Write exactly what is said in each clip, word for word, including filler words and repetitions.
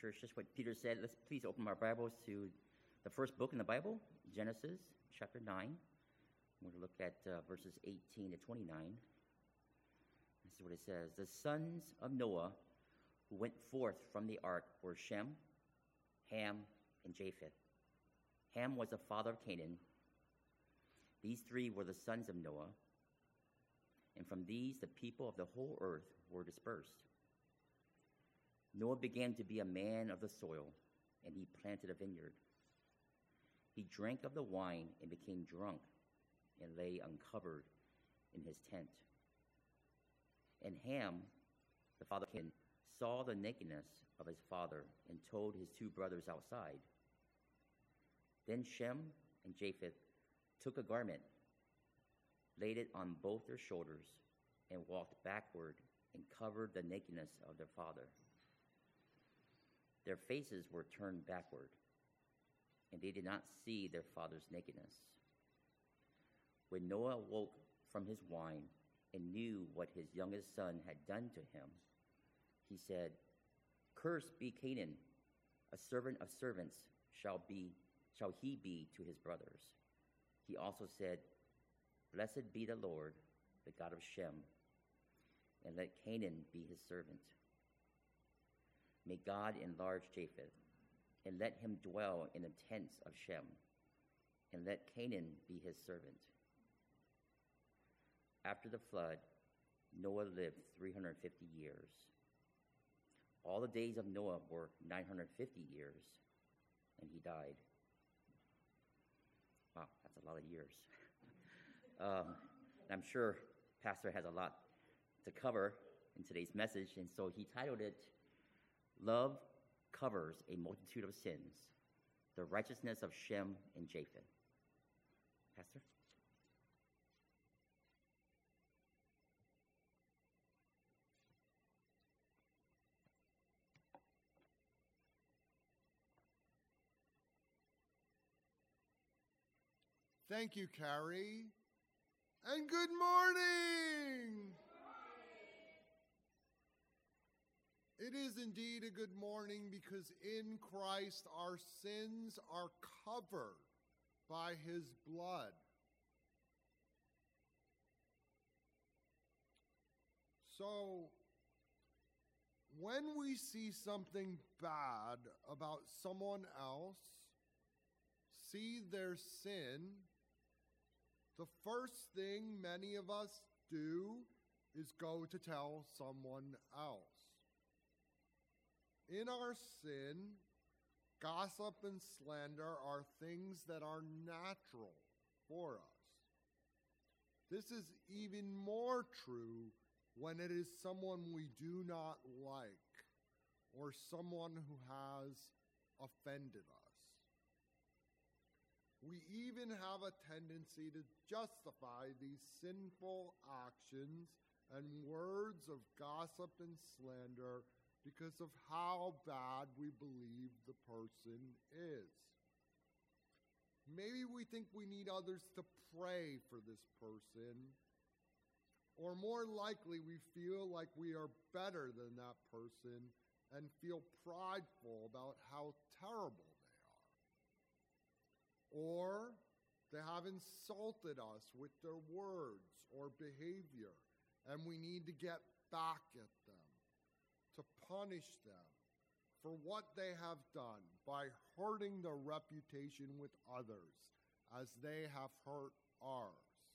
church, just what Peter said. Let's please open our Bibles to the first book in the Bible, Genesis chapter nine. We're going to look at uh, verses eighteen to twenty-nine. This is what it says. The sons of Noah who went forth from the ark were Shem, Ham, and Japheth. Ham was the father of Canaan. These three were the sons of Noah, and from these the people of the whole earth were dispersed. Noah began to be a man of the soil, and he planted a vineyard. He drank of the wine and became drunk, and lay uncovered in his tent. And Ham, the father of Canaan, saw the nakedness of his father and told his two brothers outside. Then Shem and Japheth took a garment, laid it on both their shoulders, and walked backward and covered the nakedness of their father. Their faces were turned backward, and they did not see their father's nakedness. When Noah awoke from his wine and knew what his youngest son had done to him, he said, "Cursed be Canaan, a servant of servants shall be shall he be to his brothers." He also said, "Blessed be the Lord, the God of Shem, and let Canaan be his servant. May God enlarge Japheth, and let him dwell in the tents of Shem, and let Canaan be his servant." After the flood, Noah lived three hundred fifty years. All the days of Noah were nine hundred fifty years, and he died. Wow, that's a lot of years. um, I'm sure Pastor has a lot to cover in today's message, and so he titled it, "Love Covers a Multitude of Sins, the Righteousness of Shem and Japheth." Pastor? Thank you, Carrie. And good morning. It is indeed a good morning because in Christ our sins are covered by his blood. So, when we see something bad about someone else, see their sin, the first thing many of us do is go to tell someone else. In our sin, gossip and slander are things that are natural for us. This is even more true when it is someone we do not like or someone who has offended us. We even have a tendency to justify these sinful actions and words of gossip and slander because of how bad we believe the person is. Maybe we think we need others to pray for this person, or more likely we feel like we are better than that person and feel prideful about how terrible they are. Or they have insulted us with their words or behavior, and we need to get back at them, to punish them for what they have done by hurting their reputation with others as they have hurt ours.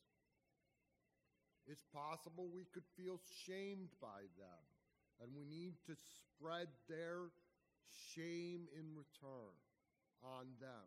It's possible we could feel shamed by them, and we need to spread their shame in return on them.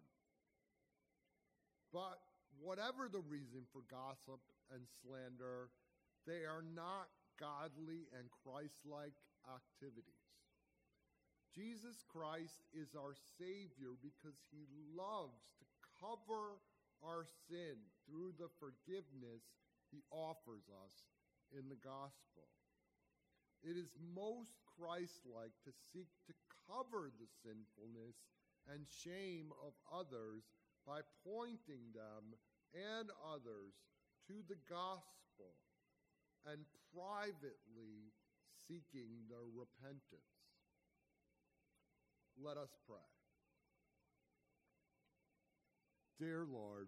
But whatever the reason for gossip and slander, they are not godly and Christ-like activities. Jesus Christ is our Savior because he loves to cover our sin through the forgiveness he offers us in the gospel. It is most Christ-like to seek to cover the sinfulness and shame of others by pointing them and others to the gospel and privately seeking their repentance. Let us pray. Dear Lord,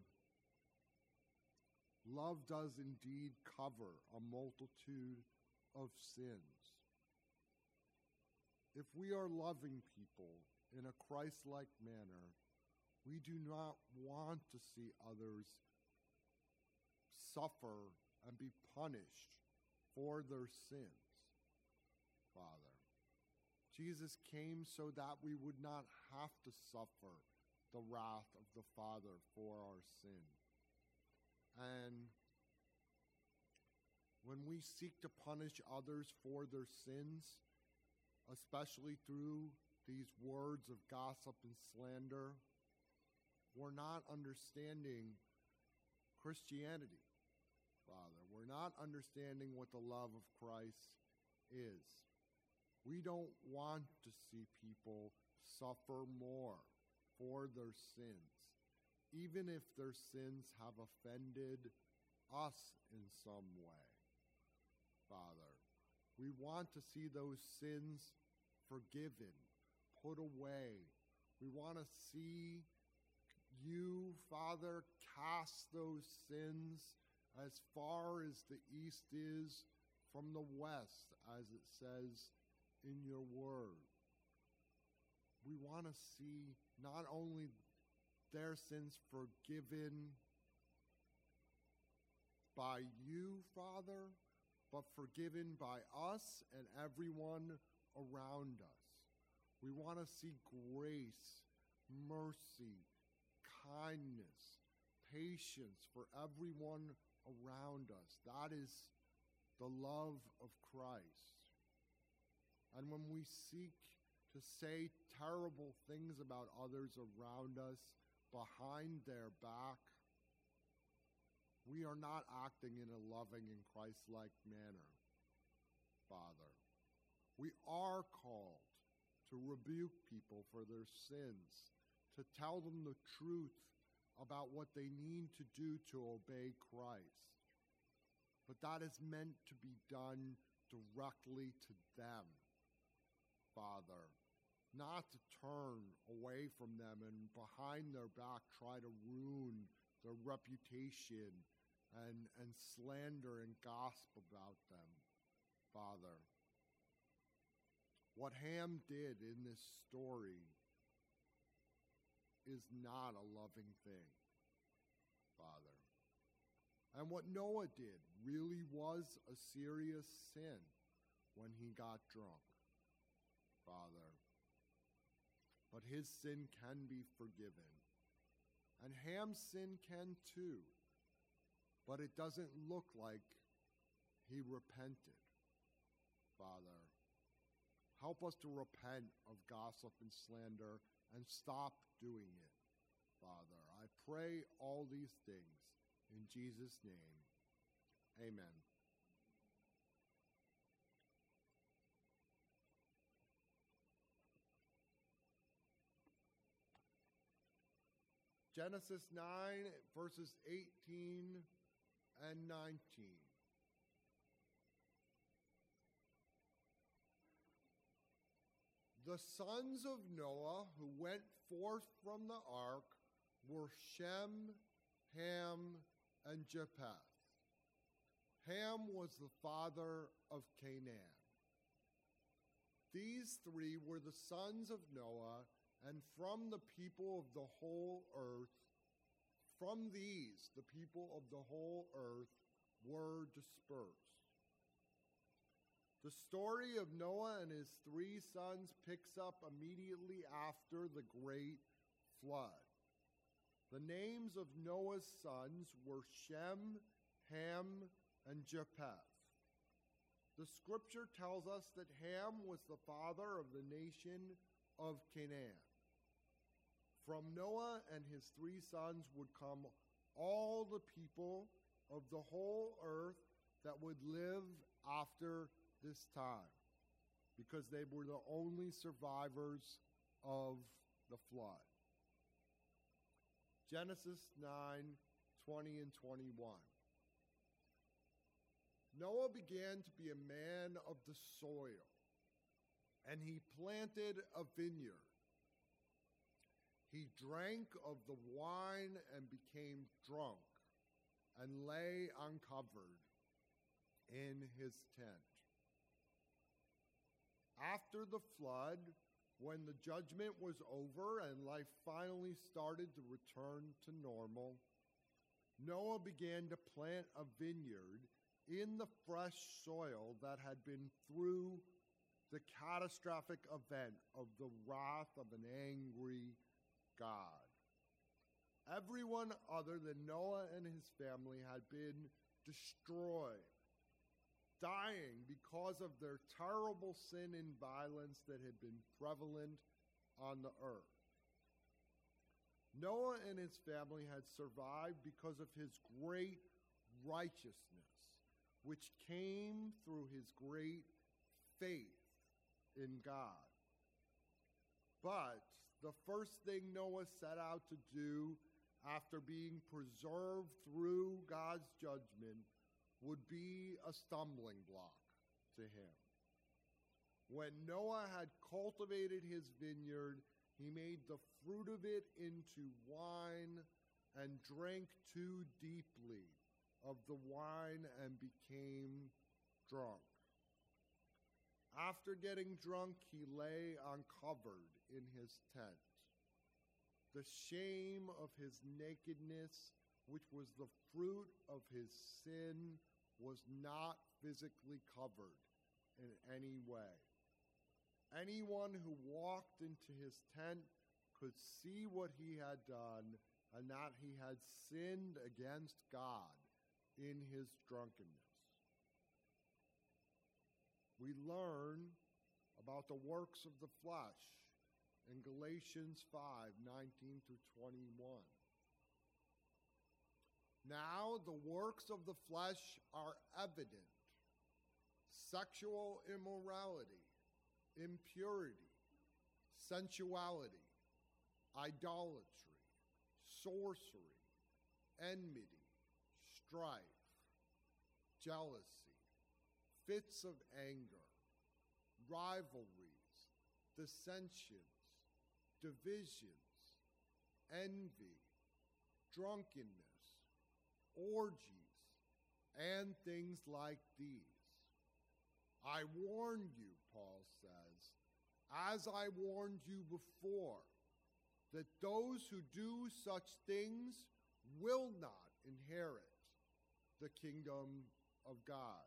love does indeed cover a multitude of sins. If we are loving people in a Christ-like manner, we do not want to see others suffer and be punished for their sins, Father. Jesus came so that we would not have to suffer the wrath of the Father for our sin. And when we seek to punish others for their sins, especially through these words of gossip and slander, we're not understanding Christianity, Father. We're not understanding what the love of Christ is. We don't want to see people suffer more for their sins, even if their sins have offended us in some way, Father. We want to see those sins forgiven, put away. We want to see you, Father, cast those sins as far as the east is from the west, as it says in your word. We want to see not only their sins forgiven by you, Father, but forgiven by us and everyone around us. We want to see grace, mercy, kindness, patience for everyone around us. That is the love of Christ. And when we seek to say terrible things about others around us behind their back, we are not acting in a loving and Christ-like manner, Father. We are called to rebuke people for their sins, to tell them the truth about what they need to do to obey Christ. But that is meant to be done directly to them, Father, not to turn away from them and behind their back try to ruin their reputation and, and slander and gossip about them, Father. What Ham did in this story is not a loving thing, Father. And what Noah did really was a serious sin when he got drunk, Father. But his sin can be forgiven. And Ham's sin can too. But it doesn't look like he repented, Father. Help us to repent of gossip and slander and stop doing it, Father. I pray all these things in Jesus' name. Amen. Genesis nine, verses eighteen and nineteen. The sons of Noah who went forth from the ark were Shem, Ham, and Japheth. Ham was the father of Canaan. These three were the sons of Noah, and from the people of the whole earth, from these, the people of the whole earth were dispersed. The story of Noah and his three sons picks up immediately after the great flood. The names of Noah's sons were Shem, Ham, and Japheth. The scripture tells us that Ham was the father of the nation of Canaan. From Noah and his three sons would come all the people of the whole earth that would live after this time, because they were the only survivors of the flood. Genesis nine, twenty and twenty-one. Noah began to be a man of the soil, and he planted a vineyard He drank of the wine and became drunk and lay uncovered in his tent. After the flood, when the judgment was over and life finally started to return to normal, Noah began to plant a vineyard in the fresh soil that had been through the catastrophic event of the wrath of an angry God. Everyone other than Noah and his family had been destroyed, dying because of their terrible sin and violence that had been prevalent on the earth. Noah and his family had survived because of his great righteousness, which came through his great faith in God. But the first thing Noah set out to do after being preserved through God's judgment would be a stumbling block to him. When Noah had cultivated his vineyard, he made the fruit of it into wine and drank too deeply of the wine and became drunk. After getting drunk, he lay uncovered in his tent. The shame of his nakedness, which was the fruit of his sin, was not physically covered in any way. Anyone who walked into his tent could see what he had done and that he had sinned against God in his drunkenness. We learn about the works of the flesh in Galatians five, nineteen through twenty-one. Now the works of the flesh are evident: sexual immorality, impurity, sensuality, idolatry, sorcery, enmity, strife, jealousy, fits of anger, rivalries, dissensions, divisions, envy, drunkenness, orgies, and things like these. I warn you, Paul says, as I warned you before, that those who do such things will not inherit the kingdom of God.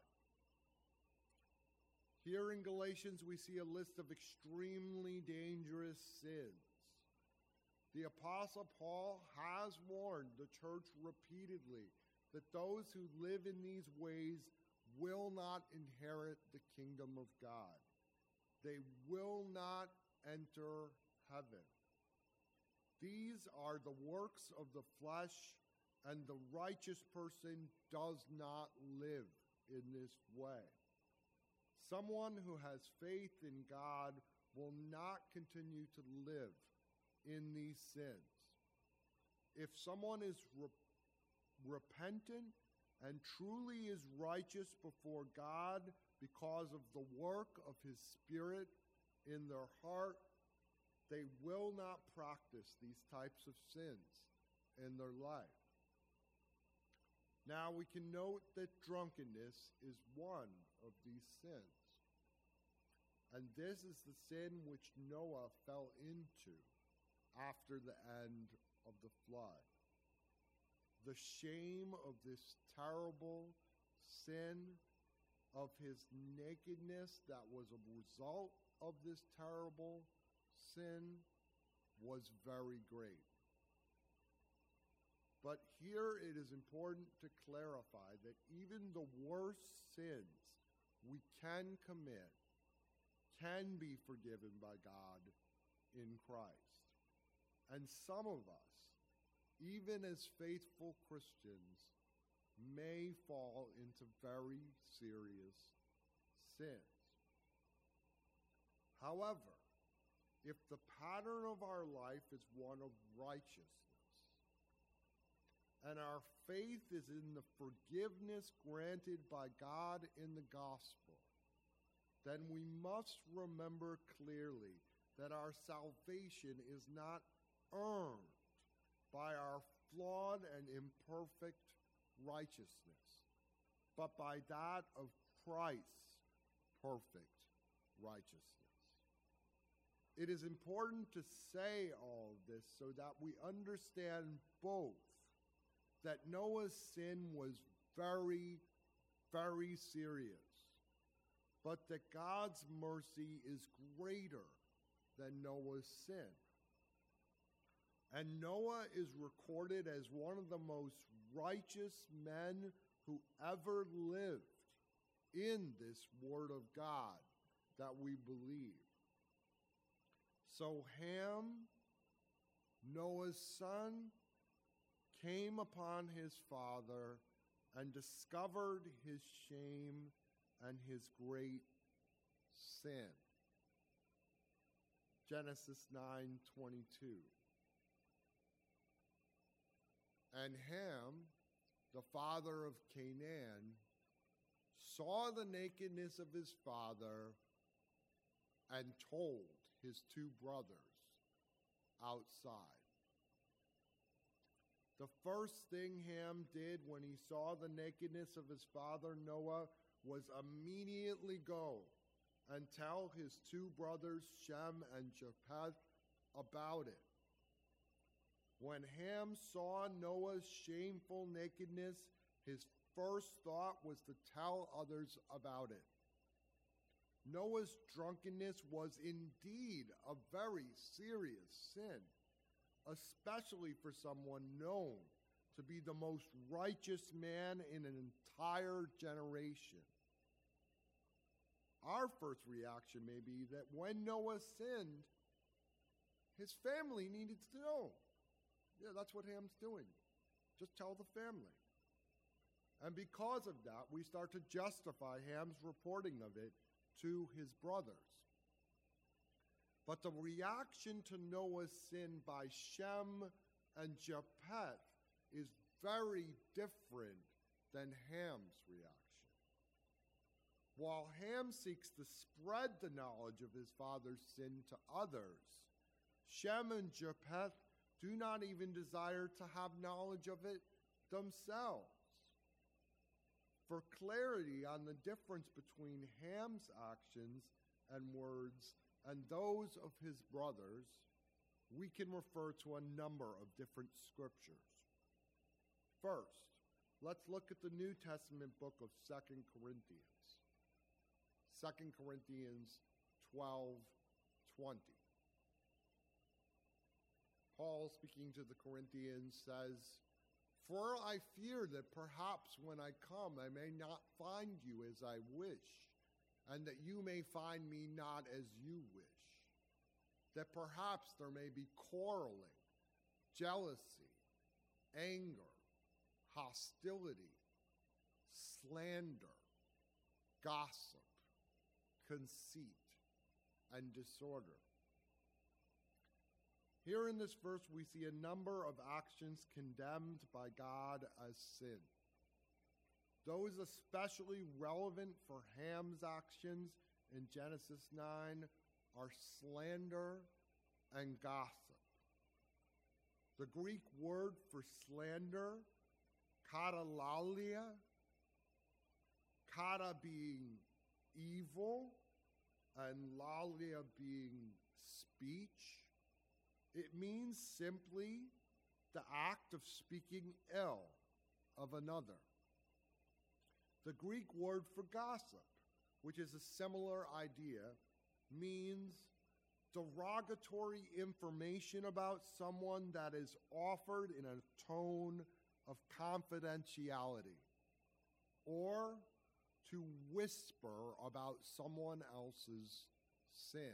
Here in Galatians, we see a list of extremely dangerous sins. The Apostle Paul has warned the church repeatedly that those who live in these ways will not inherit the kingdom of God. They will not enter heaven. These are the works of the flesh, and the righteous person does not live in this way. Someone who has faith in God will not continue to live in these sins. If someone is re- repentant and truly is righteous before God because of the work of his Spirit in their heart, they will not practice these types of sins in their life. Now, we can note that drunkenness is one of these sins. And this is the sin which Noah fell into after the end of the flood. The shame of this terrible sin, of his nakedness that was a result of this terrible sin, was very great. But here it is important to clarify that even the worst sins we can commit can be forgiven by God in Christ. And some of us, even as faithful Christians, may fall into very serious sins. However, if the pattern of our life is one of righteousness, and our faith is in the forgiveness granted by God in the gospel, then we must remember clearly that our salvation is not earned by our flawed and imperfect righteousness, but by that of Christ's perfect righteousness. It is important to say all of this so that we understand both that Noah's sin was very, very serious, but that God's mercy is greater than Noah's sin. And Noah is recorded as one of the most righteous men who ever lived in this Word of God that we believe. So Ham, Noah's son, came upon his father and discovered his shame and his great sin. Genesis nine twenty-two. And Ham, the father of Canaan, saw the nakedness of his father and told his two brothers outside. The first thing Ham did when he saw the nakedness of his father Noah was immediately go and tell his two brothers Shem and Japheth about it. When Ham saw Noah's shameful nakedness, his first thought was to tell others about it. Noah's drunkenness was indeed a very serious sin, especially for someone known to be the most righteous man in an entire generation. Our first reaction may be that when Noah sinned, his family needed to know. Yeah, that's what Ham's doing. Just tell the family. And because of that, we start to justify Ham's reporting of it to his brothers. But the reaction to Noah's sin by Shem and Japheth is very different than Ham's reaction. While Ham seeks to spread the knowledge of his father's sin to others, Shem and Japheth do not even desire to have knowledge of it themselves. For clarity on the difference between Ham's actions and words and those of his brothers, we can refer to a number of different scriptures. First, let's look at the New Testament book of Second Corinthians. Second Corinthians twelve twenty. Paul, speaking to the Corinthians, says, "For I fear that perhaps when I come I may not find you as I wish, and that you may find me not as you wish. That perhaps there may be quarreling, jealousy, anger, hostility, slander, gossip, conceit, and disorder." Here in this verse, we see a number of actions condemned by God as sin. Those especially relevant for Ham's actions in Genesis nine are slander and gossip. The Greek word for slander, katalalia, kata being evil and lalia being speech, it means simply the act of speaking ill of another. The Greek word for gossip, which is a similar idea, means derogatory information about someone that is offered in a tone of confidentiality, or to whisper about someone else's sin.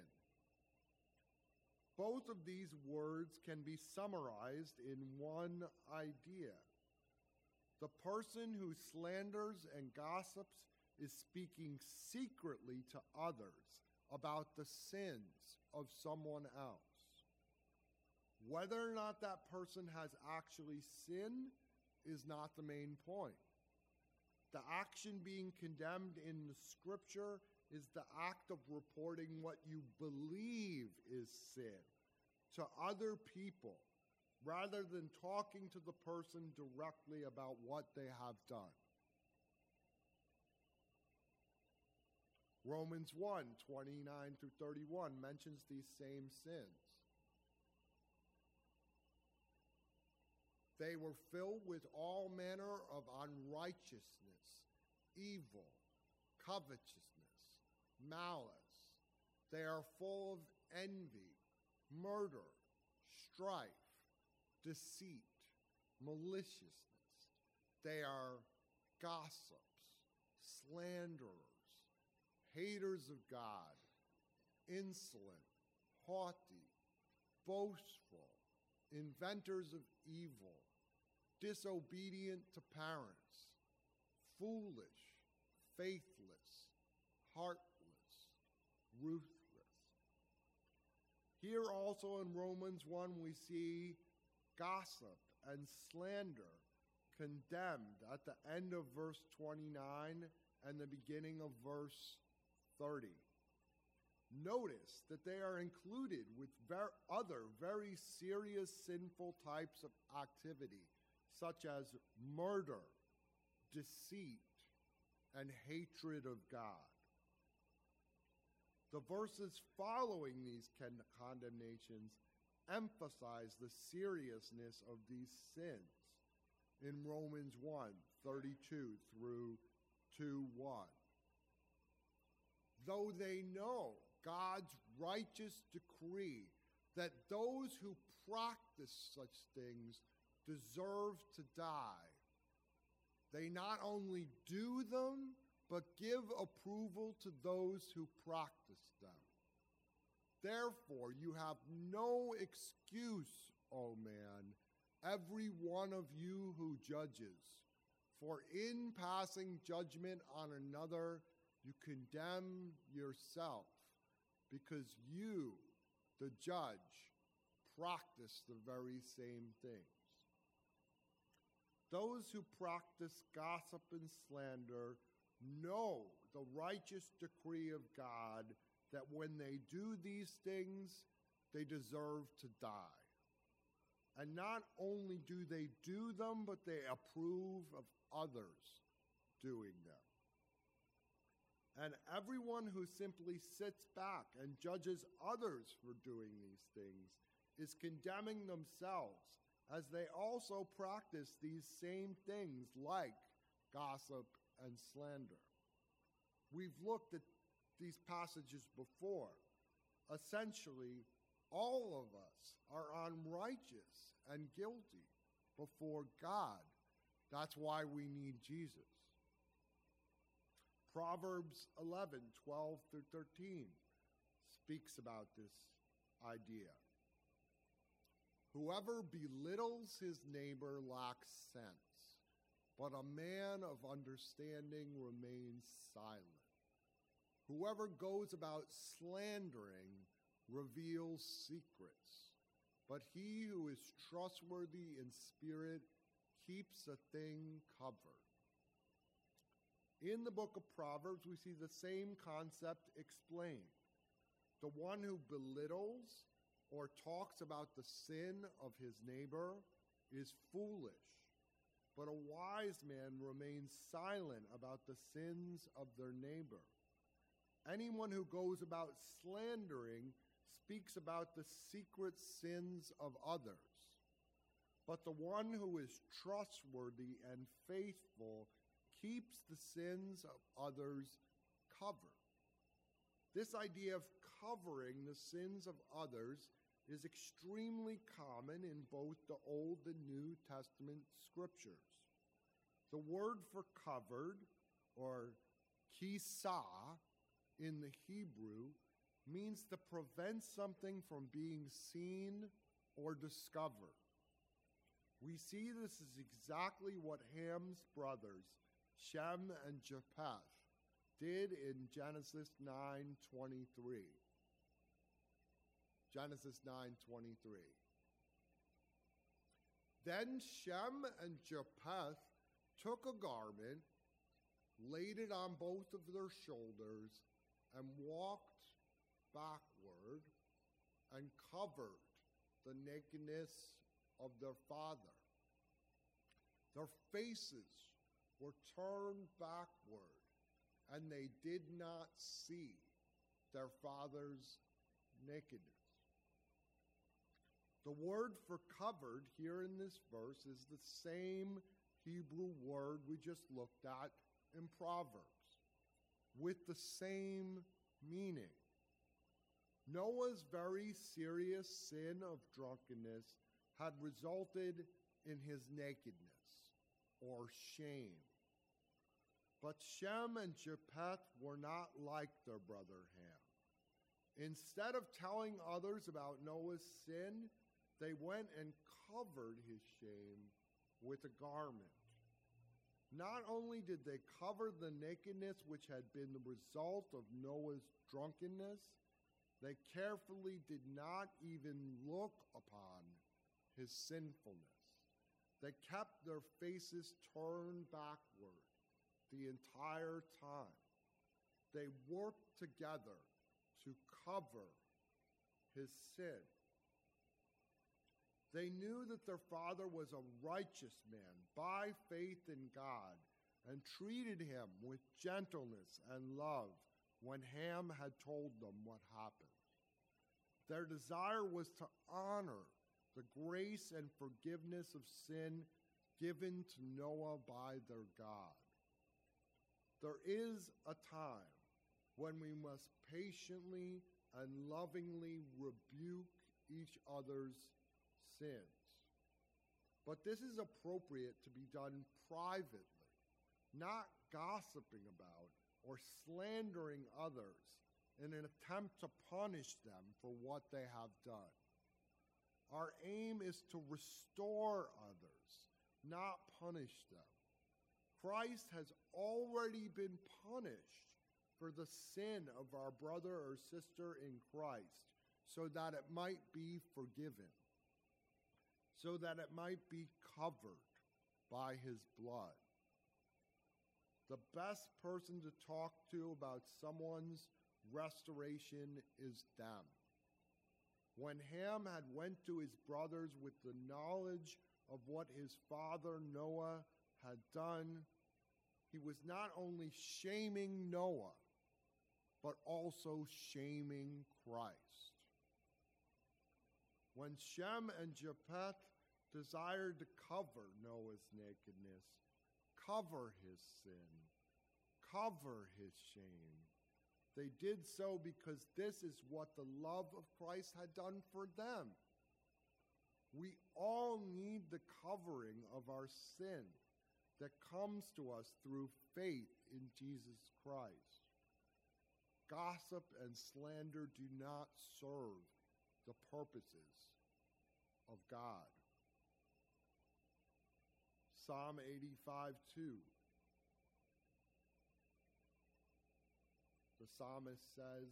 Both of these words can be summarized in one idea. The person who slanders and gossips is speaking secretly to others about the sins of someone else. Whether or not that person has actually sinned is not the main point. The action being condemned in the scripture is the act of reporting what you believe is sin to other people rather than talking to the person directly about what they have done. Romans one, twenty-nine through thirty-one mentions these same sins. They were filled with all manner of unrighteousness, evil, covetousness, malice. They are full of envy, murder, strife, deceit, maliciousness. They are gossips, slanderers, haters of God, insolent, haughty, boastful, inventors of evil, disobedient to parents, foolish, faithless, heartless, ruthless. Here also in Romans one we see gossip and slander condemned at the end of verse twenty-nine and the beginning of verse thirty. Notice that they are included with ver- other very serious sinful types of activity, such as murder, deceit, and hatred of God. The verses following these con- condemnations emphasize the seriousness of these sins in Romans one, thirty-two through two one. Though they know God's righteous decree that those who practice such things deserve to die, they not only do them, but give approval to those who practice them. Therefore, you have no excuse, O man, every one of you who judges. For in passing judgment on another, you condemn yourself, because you, the judge, practice the very same things. Those who practice gossip and slander know the righteous decree of God that when they do these things, they deserve to die. And not only do they do them, but they approve of others doing them. And everyone who simply sits back and judges others for doing these things is condemning themselves, as they also practice these same things like gossip and slander. We've looked at these passages before. Essentially, all of us are unrighteous and guilty before God. That's why we need Jesus. Proverbs eleven, twelve through thirteen speaks about this idea. Whoever belittles his neighbor lacks sense, but a man of understanding remains silent. Whoever goes about slandering reveals secrets, but he who is trustworthy in spirit keeps a thing covered. In the book of Proverbs, we see the same concept explained. The one who belittles or talks about the sin of his neighbor is foolish, but a wise man remains silent about the sins of their neighbor. Anyone who goes about slandering speaks about the secret sins of others, but the one who is trustworthy and faithful keeps the sins of others covered. This idea of covering the sins of others is extremely common in both the Old and New Testament scriptures. The word for covered, or kisah, in the Hebrew means to prevent something from being seen or discovered. We see this is exactly what Ham's brothers, Shem and Japheth, did in Genesis nine twenty-three. Genesis nine twenty-three. Then Shem and Japheth took a garment, laid it on both of their shoulders, and walked backward and covered the nakedness of their father. Their faces were turned backward, and they did not see their father's nakedness. The word for covered here in this verse is the same Hebrew word we just looked at in Proverbs, with the same meaning. Noah's very serious sin of drunkenness had resulted in his nakedness, or shame. But Shem and Japheth were not like their brother Ham. Instead of telling others about Noah's sin, they went and covered his shame with a garment. Not only did they cover the nakedness which had been the result of Noah's drunkenness, they carefully did not even look upon his sinfulness. They kept their faces turned backward the entire time. They worked together to cover his sin. They knew that their father was a righteous man by faith in God and treated him with gentleness and love when Ham had told them what happened. Their desire was to honor the grace and forgiveness of sin given to Noah by their God. There is a time when we must patiently and lovingly rebuke each other's sins. But this is appropriate to be done privately, not gossiping about or slandering others in an attempt to punish them for what they have done. Our aim is to restore others, not punish them. Christ has already been punished for the sin of our brother or sister in Christ, so that it might be forgiven, so that it might be covered by his blood. The best person to talk to about someone's restoration is them. When Ham had went to his brothers with the knowledge of what his father Noah had done, he was not only shaming Noah, but also shaming Christ. When Shem and Japheth desired to cover Noah's nakedness, cover his sin, cover his shame, they did so because this is what the love of Christ had done for them. We all need the covering of our sin that comes to us through faith in Jesus Christ. Gossip and slander do not serve the purposes of God. Psalm eighty-five two. The psalmist says,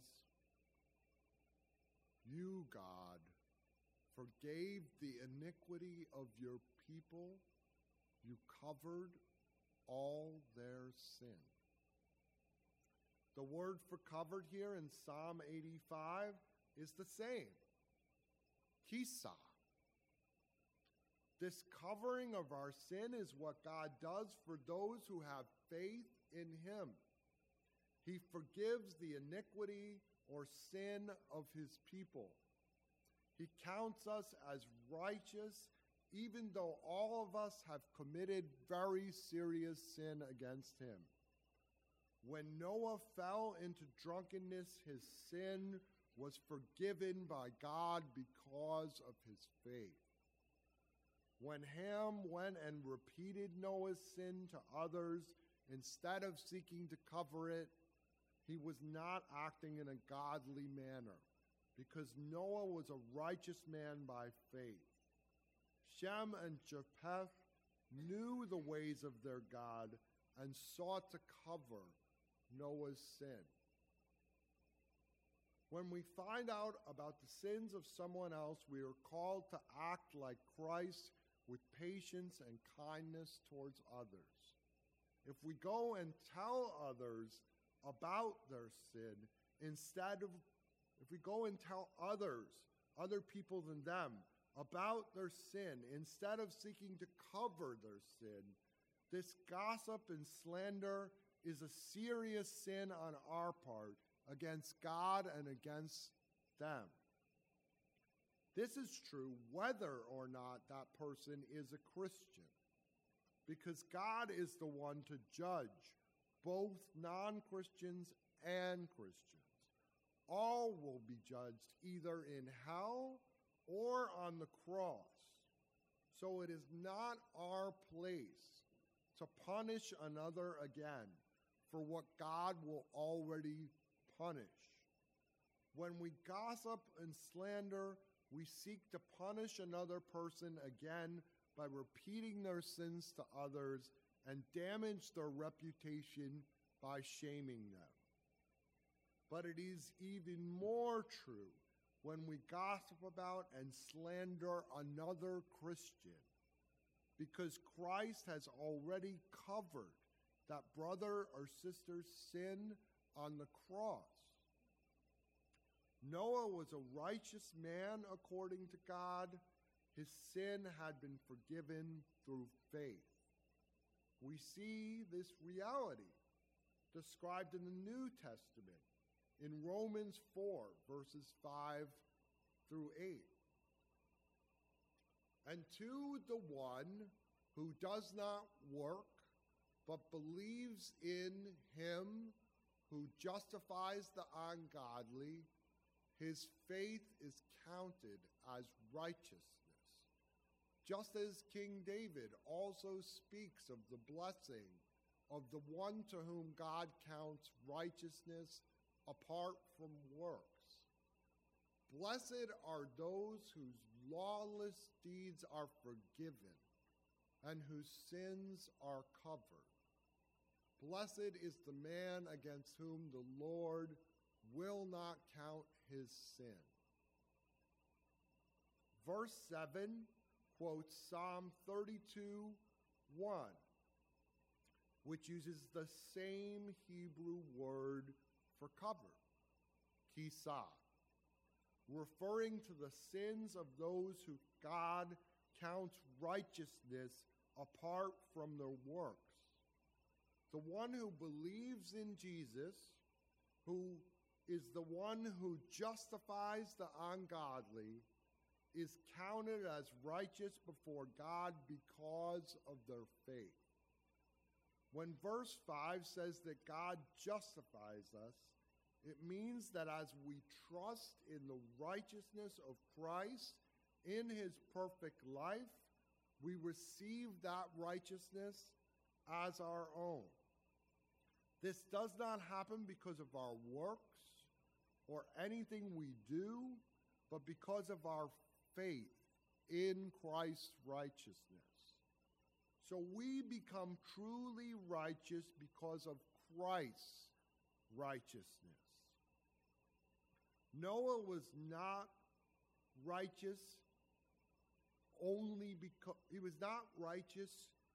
"You, God, forgave the iniquity of your people. You covered all their sin." The word for covered here in Psalm eighty-five is the same, kisa. This covering of our sin is what God does for those who have faith in him. He forgives the iniquity or sin of his people. He counts us as righteous, even though all of us have committed very serious sin against him. When Noah fell into drunkenness, his sin was forgiven by God because of his faith. When Ham went and repeated Noah's sin to others, instead of seeking to cover it, he was not acting in a godly manner, because Noah was a righteous man by faith. Shem and Japheth knew the ways of their God and sought to cover Noah's sin. When we find out about the sins of someone else, we are called to act like Christ with patience and kindness towards others. If we go and tell others about their sin, instead of, if we go and tell others, other people than them, about their sin, instead of seeking to cover their sin, this gossip and slander is a serious sin on our part against God and against them. This is true whether or not that person is a Christian, because God is the one to judge both non-Christians and Christians. All will be judged either in hell or on the cross. So it is not our place to punish another again for what God will already punish. When we gossip and slander, we seek to punish another person again by repeating their sins to others and damage their reputation by shaming them. But it is even more true when we gossip about and slander another Christian, because Christ has already covered that brother or sister's sin on the cross. Noah was a righteous man according to God. His sin had been forgiven through faith. We see this reality described in the New Testament in Romans four, verses five through eight. And to the one who does not work, but believes in him who justifies the ungodly, his faith is counted as righteousness. Just as King David also speaks of the blessing of the one to whom God counts righteousness apart from works. Blessed are those whose lawless deeds are forgiven and whose sins are covered. Blessed is the man against whom the Lord will not count his sin. Verse seven quotes Psalm thirty-two, one, which uses the same Hebrew word for cover, kisah, referring to the sins of those who God counts righteousness apart from their works. The one who believes in Jesus, who is the one who justifies the ungodly, is counted as righteous before God because of their faith. When verse five says that God justifies us, it means that as we trust in the righteousness of Christ in his perfect life, we receive that righteousness as our own. This does not happen because of our works or anything we do, but because of our faith in Christ's righteousness. So we become truly righteous because of Christ's righteousness. Noah was not righteous only because he was not righteous.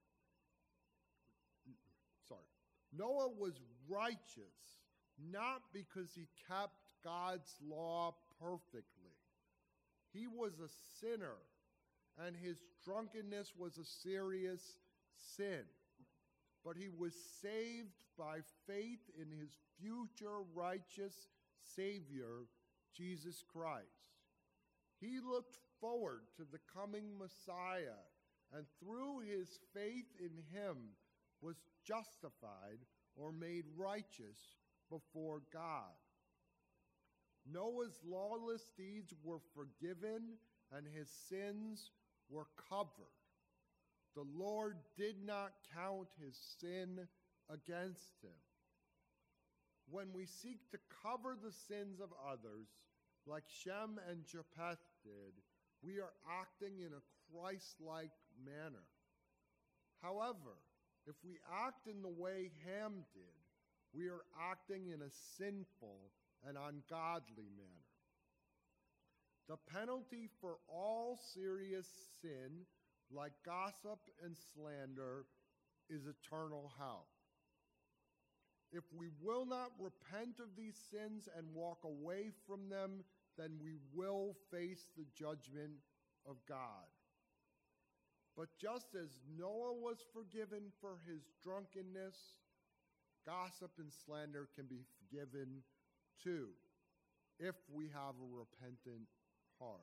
Sorry. Noah was righteous not because he kept God's law perfectly. He was a sinner, and his drunkenness was a serious sin. But he was saved by faith in his future righteous Savior, Jesus Christ. He looked forward to the coming Messiah, and through his faith in him was justified or made righteous before God. Noah's lawless deeds were forgiven and his sins were covered. The Lord did not count his sin against him. When we seek to cover the sins of others, like Shem and Japheth did, we are acting in a Christ-like manner. However, if we act in the way Ham did, we are acting in a sinful and ungodly manner. The penalty for all serious sin, like gossip and slander, is eternal hell. If we will not repent of these sins and walk away from them, then we will face the judgment of God. But just as Noah was forgiven for his drunkenness, gossip and slander can be forgiven too, if we have a repentant heart.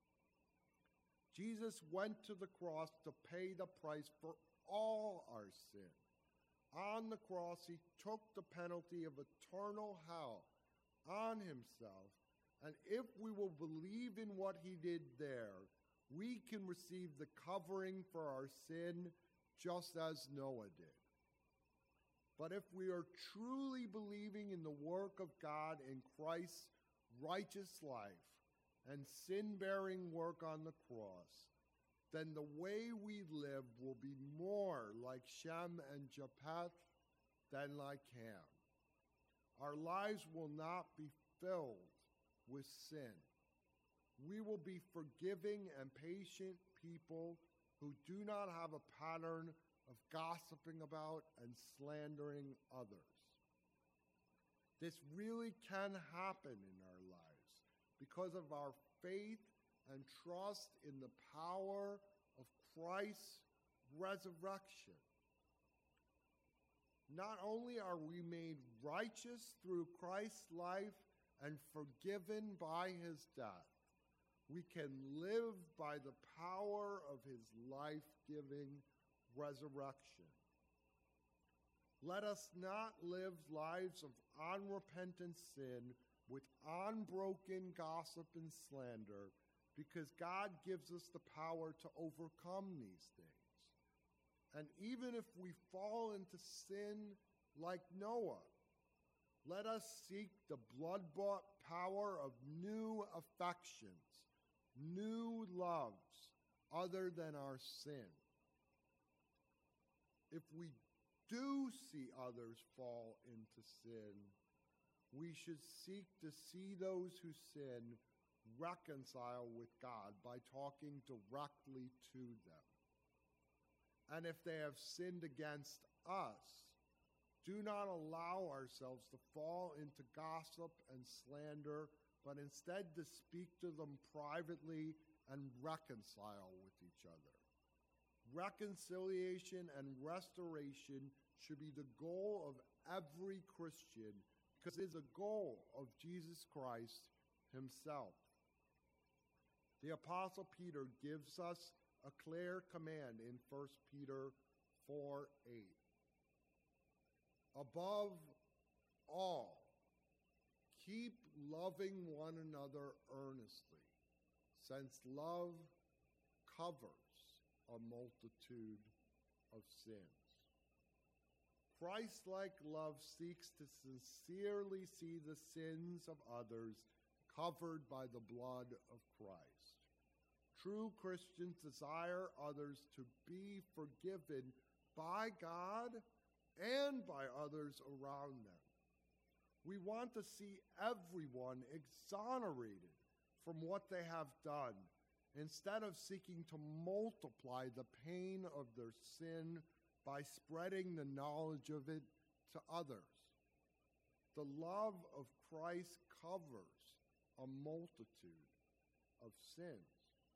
Jesus went to the cross to pay the price for all our sin. On the cross, he took the penalty of eternal hell on himself, and if we will believe in what he did there, we can receive the covering for our sin just as Noah did. But if we are truly believing in the work of God in Christ's righteous life and sin-bearing work on the cross, then the way we live will be more like Shem and Japheth than like Ham. Our lives will not be filled with sin. We will be forgiving and patient people who do not have a pattern of gossiping about and slandering others. This really can happen in our lives because of our faith and trust in the power of Christ's resurrection. Not only are we made righteous through Christ's life and forgiven by his death, we can live by the power of his life-giving resurrection. Let us not live lives of unrepentant sin with unbroken gossip and slander, because God gives us the power to overcome these things. And even if we fall into sin like Noah, let us seek the blood-bought power of new affections, new loves, other than our sin. If we do see others fall into sin, we should seek to see those who sin reconcile with God by talking directly to them. And if they have sinned against us, do not allow ourselves to fall into gossip and slander, but instead to speak to them privately and reconcile with each other. Reconciliation and restoration should be the goal of every Christian, because it is a goal of Jesus Christ himself. The Apostle Peter gives us a clear command in First Peter four eight. Above all, keep loving one another earnestly, since love covers a multitude of sins. Christ-like love seeks to sincerely see the sins of others covered by the blood of Christ. True Christians desire others to be forgiven by God and by others around them. We want to see everyone exonerated from what they have done, instead of seeking to multiply the pain of their sin by spreading the knowledge of it to others. The love of Christ covers a multitude of sins.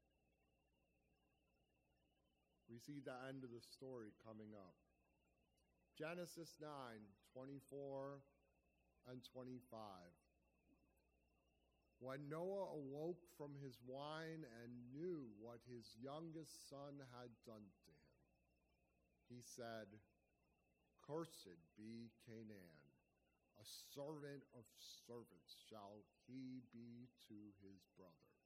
We see the end of the story coming up. Genesis nine, twenty-four and twenty-five. When Noah awoke from his wine and knew what his youngest son had done to him, he said, "Cursed be Canaan, a servant of servants shall he be to his brothers."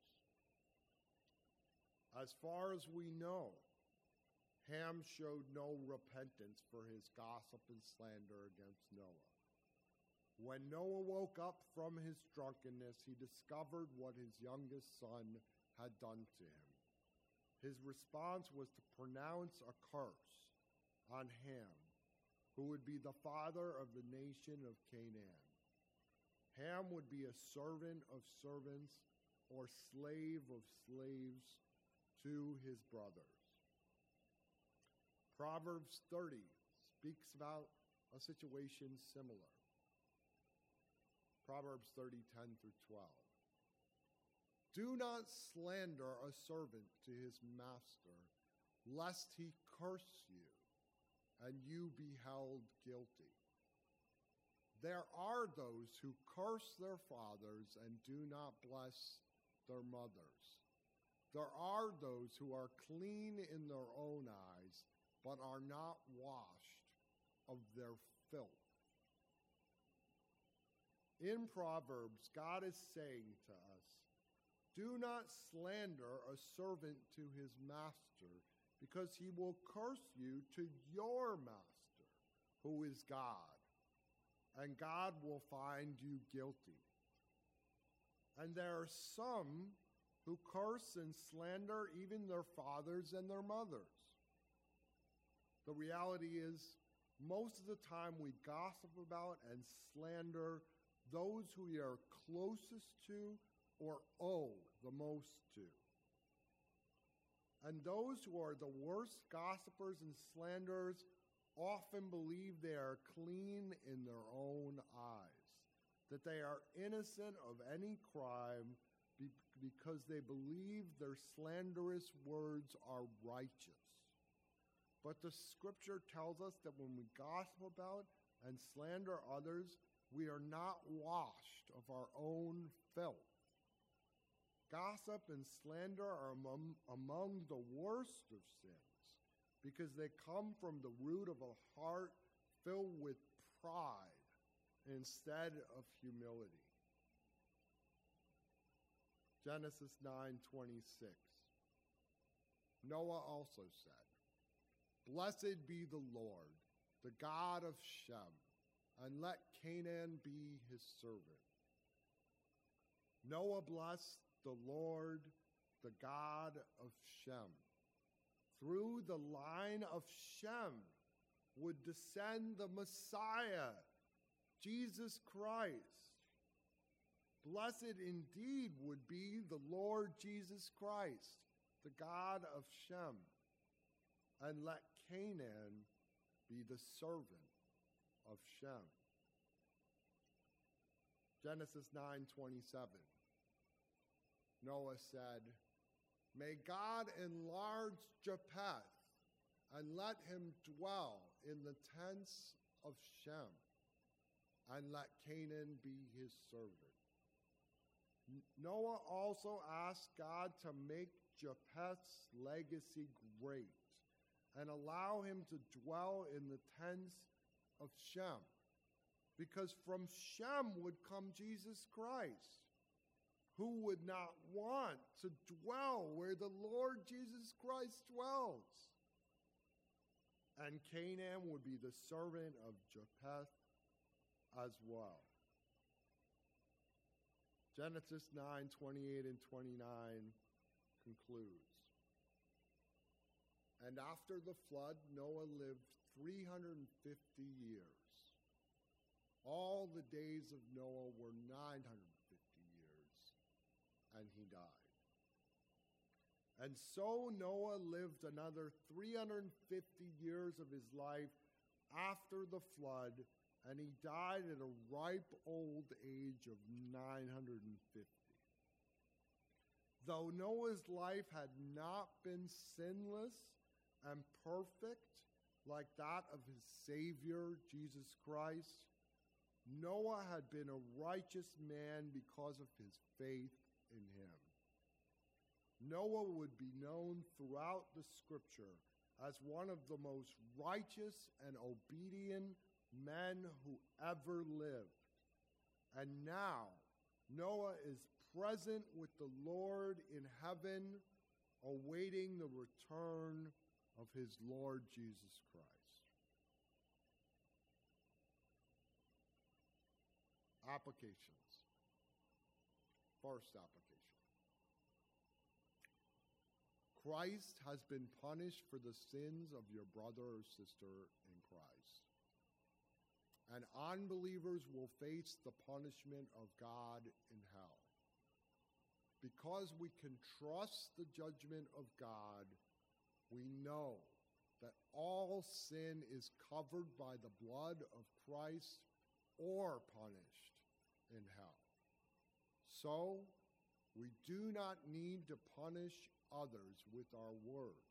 As far as we know, Ham showed no repentance for his gossip and slander against Noah. When Noah woke up from his drunkenness, he discovered what his youngest son had done to him. His response was to pronounce a curse on Ham, who would be the father of the nation of Canaan. Ham would be a servant of servants or slave of slaves to his brothers. Proverbs thirty speaks about a situation similar. Proverbs thirty, ten through twelve. Do not slander a servant to his master, lest he curse you, and you be held guilty. There are those who curse their fathers and do not bless their mothers. There are those who are clean in their own eyes, but are not washed of their filth. In Proverbs, God is saying to us, do not slander a servant to his master, because he will curse you to your master, who is God, and God will find you guilty. And there are some who curse and slander even their fathers and their mothers. The reality is, most of the time we gossip about and slander those who we are closest to or owe the most to. And those who are the worst gossipers and slanderers often believe they are clean in their own eyes, that they are innocent of any crime be- because they believe their slanderous words are righteous. But the scripture tells us that when we gossip about and slander others, we are not washed of our own filth. Gossip and slander are among, among the worst of sins because they come from the root of a heart filled with pride instead of humility. Genesis nine twenty-six. Noah also said, "Blessed be the Lord, the God of Shem, and let Canaan be his servant." Noah blessed the Lord, the God of Shem. Through the line of Shem would descend the Messiah, Jesus Christ. Blessed indeed would be the Lord Jesus Christ, the God of Shem, and let Canaan be the servant of Shem. Genesis nine twenty-seven. Noah said, "May God enlarge Japheth, and let him dwell in the tents of Shem, and let Canaan be his servant." Noah also asked God to make Japheth's legacy great and allow him to dwell in the tents of Shem, because from Shem would come Jesus Christ. Who would not want to dwell where the Lord Jesus Christ dwells? And Canaan would be the servant of Japheth as well. Genesis nine twenty-eight and twenty-nine concludes. And after the flood, Noah lived three hundred fifty years. All the days of Noah were nine hundred fifty years, and he died. And so Noah lived another three hundred fifty years of his life after the flood, and he died at a ripe old age of nine hundred fifty. Though Noah's life had not been sinless and perfect like that of his Savior, Jesus Christ, Noah had been a righteous man because of his faith in him. Noah would be known throughout the scripture as one of the most righteous and obedient men who ever lived. And now, Noah is present with the Lord in heaven, awaiting the return of his Lord Jesus Christ. Applications. First application. Christ has been punished for the sins of your brother or sister in Christ. And unbelievers will face the punishment of God in hell. Because we can trust the judgment of God, we know that all sin is covered by the blood of Christ or punished in hell. So, We do not need to punish others with our words.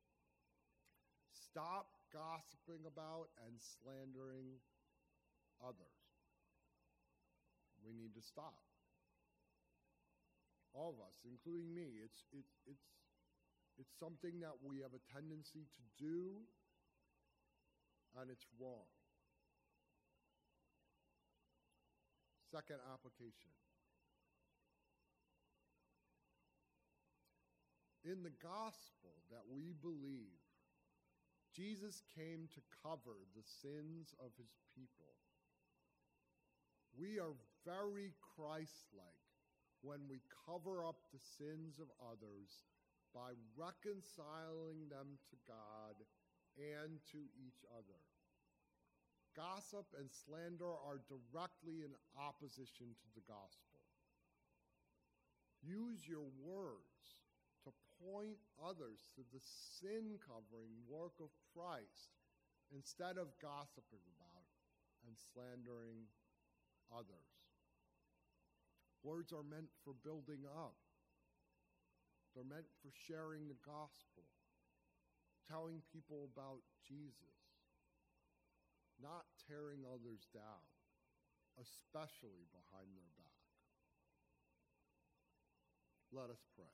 Stop gossiping about and slandering others. We need to stop. All of us, including me. It's, it, it's, it's something that we have a tendency to do, and it's wrong. Second application. In the gospel that we believe, Jesus came to cover the sins of his people. We are very Christ-like when we cover up the sins of others by reconciling them to God and to each other. Gossip and slander are directly in opposition to the gospel. Use your words to point others to the sin-covering work of Christ instead of gossiping about and slandering others. Words are meant for building up. They're meant for sharing the gospel, telling people about Jesus, not tearing others down, especially behind their back. Let us pray.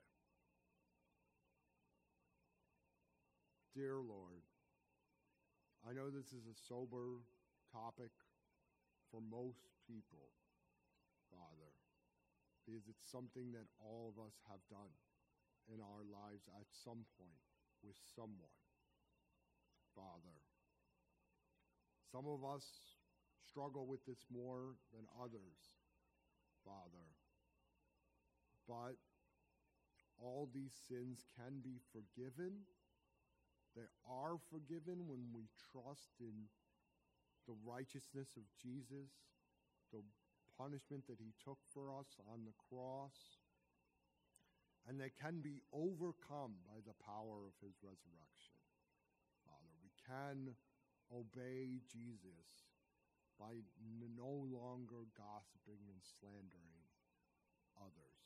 Dear Lord, I know this is a sober topic for most people, Father, because it's something that all of us have done in our lives at some point with someone, Father. Some of us struggle with this more than others, Father. But all these sins can be forgiven. They are forgiven when we trust in the righteousness of Jesus, the punishment that he took for us on the cross. And they can be overcome by the power of his resurrection. Father, we can obey Jesus by no longer gossiping and slandering others.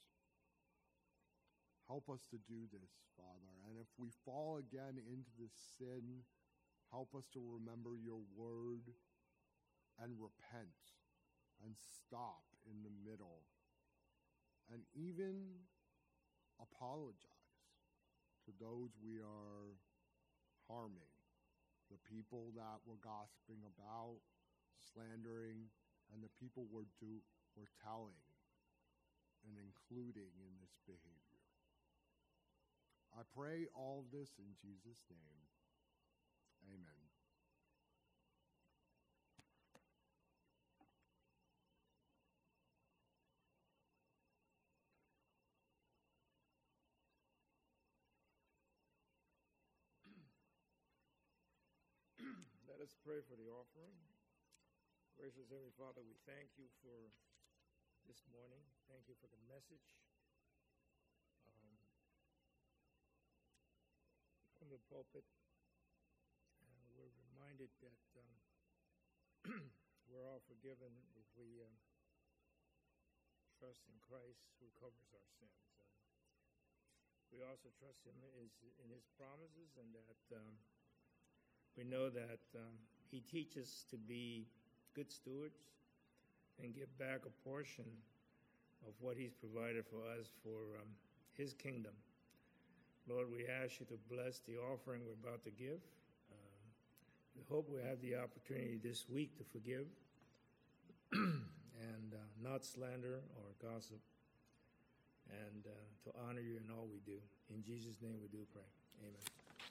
Help us to do this, Father. And if we fall again into this sin, help us to remember your word and repent and stop in the middle and even apologize to those we are harming, the people that we're gossiping about, slandering, and the people we're, do, we're telling and including in this behavior. I pray all of this in Jesus' name. Amen. Let us pray for the offering. Gracious Heavenly Father, we thank you for this morning. Thank you for the message. Um, from the pulpit, uh, we're reminded that um, we're all forgiven if we uh, trust in Christ who covers our sins. Uh, we also trust him is in his promises, and that um, we know that um, he teaches to be good stewards and give back a portion of what he's provided for us for um, his kingdom. Lord, we ask you to bless the offering we're about to give. Uh, we hope we have the opportunity this week to forgive and uh, not slander or gossip, and uh, to honor you in all we do. In Jesus' name we do pray. Amen.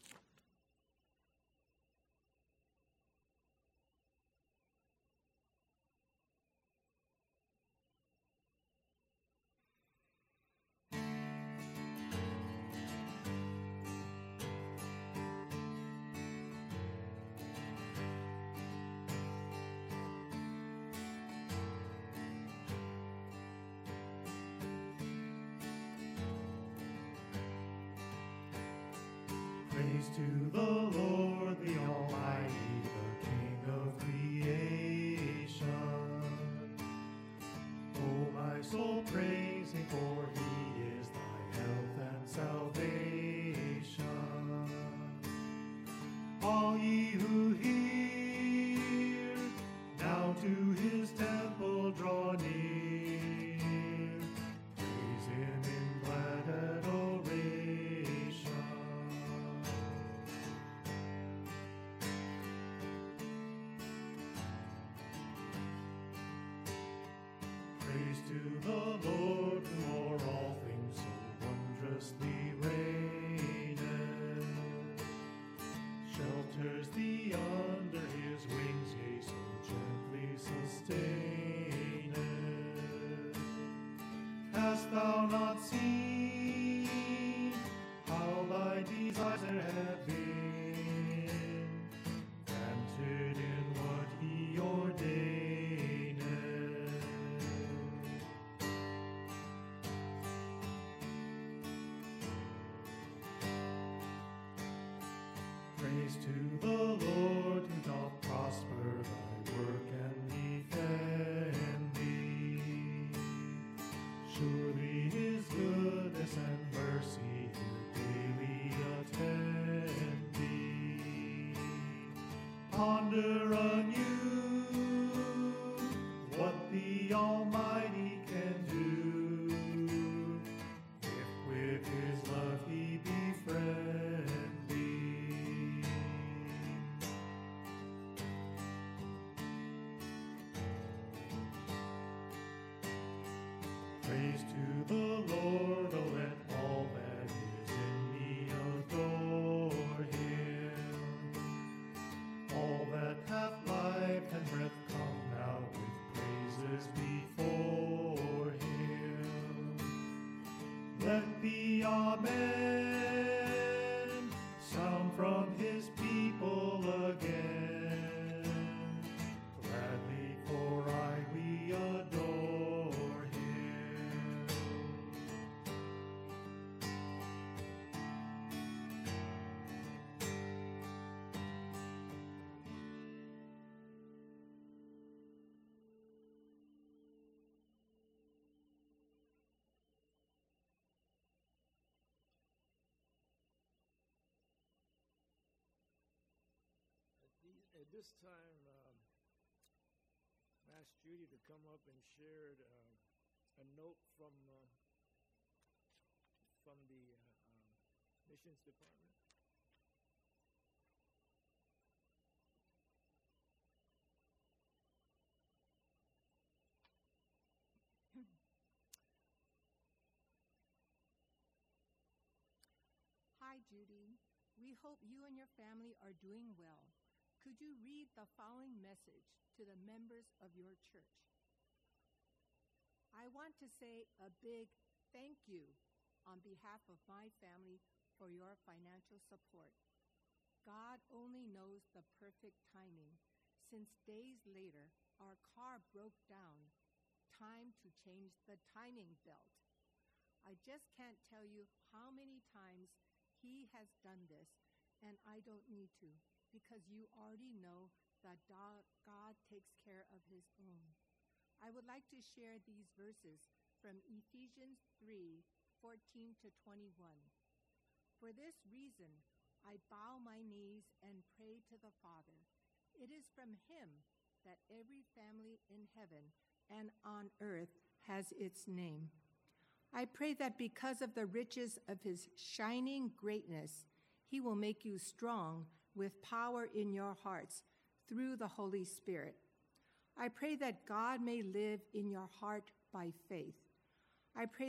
Praise to the Lord, the Almighty, the King of creation. Oh, my soul, praise him, for he All ye who hear, now to his temple draw near. Praise him in glad adoration. Praise to the Lord who o'er all things so wondrously reigneth. Shelters thee under his wings, yea, so gently sustaineth. Hast thou not seen how thy desires have been granted in what he ordaineth? Praise to the Lord who doth prosper thy work and defend thee. Surely his goodness and mercy here daily attend thee. Ponder anew what the Almighty can do, if with his love he befriend thee. Praise to the Lord, oh let all that is in me adore him. All that hath life and breath come now with praises before him. Let the Amen sound from his people again. Gladly, for I we adore him. At, the, at this time, um, I asked Judy to come up and share uh, a note from uh, from the uh, um, missions department. Hi, Judy. We hope you and your family are doing well. Could you read the following message to the members of your church? I want to say a big thank you on behalf of my family for your financial support. God only knows the perfect timing. Since days later, our car broke down. Time to change the timing belt. I just can't tell you how many times he has done this, and I don't need to, because you already know that God takes care of his own. I would like to share these verses from Ephesians three, fourteen to twenty-one. For this reason, I bow my knees and pray to the Father. It is from him that every family in heaven and on earth has its name. I pray that because of the riches of his shining greatness, he will make you strong with power in your hearts through the Holy Spirit. I pray that God may live in your heart by faith. I pray